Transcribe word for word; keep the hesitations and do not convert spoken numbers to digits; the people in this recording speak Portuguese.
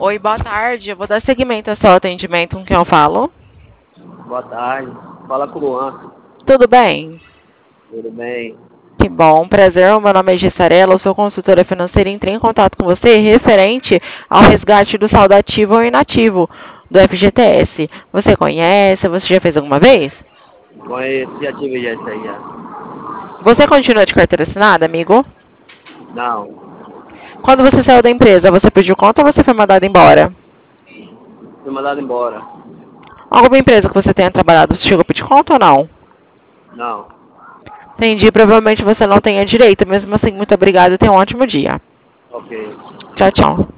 Oi, boa tarde. Eu vou dar seguimento ao seu atendimento com quem eu falo. Boa tarde. Fala com o Luan. Tudo bem? Tudo bem? Que bom, prazer. O meu nome é Gissarela, eu sou consultora financeira e entrei em contato com você referente ao resgate do saldo ativo ou inativo do F G T S. Você conhece? Você já fez alguma vez? Conheço, já tive já isso aí já. Você continua de carteira assinada, amigo? Não, Quando você saiu da empresa, você pediu conta ou você foi mandado embora? fui mandado embora. Alguma empresa que você tenha trabalhado, você chegou a pedir conta ou não? Não. Entendi, provavelmente você não tenha direito. Mesmo assim, muito obrigada e tenha um ótimo dia. Ok. Tchau, tchau.